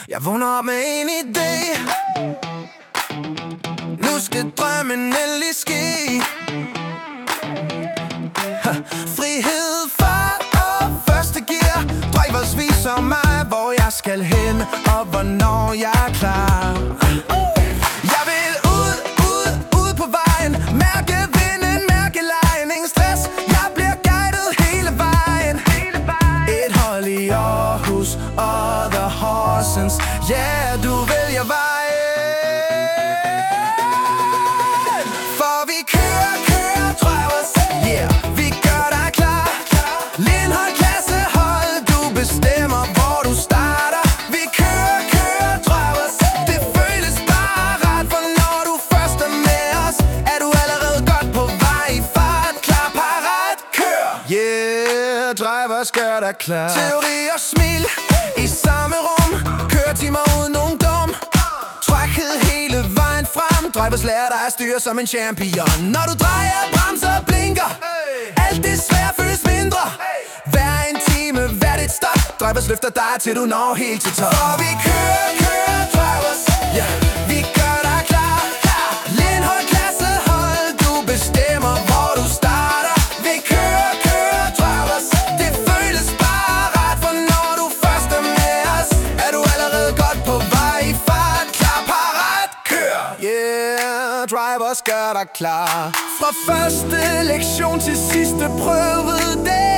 Jeg vågner op med en idé. Nu skal drømmen endelig ske. Frihed, fart og første gear. Drivers viser mig, hvor jeg skal hen, og hvornår jeg er klar. Jeg vil ud på vejen. Mærke vinden, mærke lejen. Ingen stress, jeg bliver guidet hele vejen. Et hold i Aarhus og The Horsens. Yeah, du vælger vejen. For vi kører drivers. Yeah, vi gør dig klar. Lindhold klassehold, du bestemmer, hvor du starter. Vi kører drivers. Det føles bare ret, for når du først er med os, er du allerede godt på vej i fart. Klar, parat, kør. Yeah, drivers gør dig klar. Teori og smil i samme rum. Køretimer uden nogen dum. Trækhed hele vejen frem. Drivers lærer dig at styre som en champion. Når du drejer, bremser og blinker, alt det svært føles mindre. Hver en time, hvert et stop. Drivers løfter dig til du når helt til top. Og vi kører drivers. Ja, vi gør dig klar. Lindhold klassehold, du bestemmer, hvor du starter. Vi kører drivers. Det føles bare ret, for når du først er med os, er du allerede godt på vej i fart. Klar, parat, kør. Yeah, drivers gør dig klar. Fra første lektion til sidste prøvedag.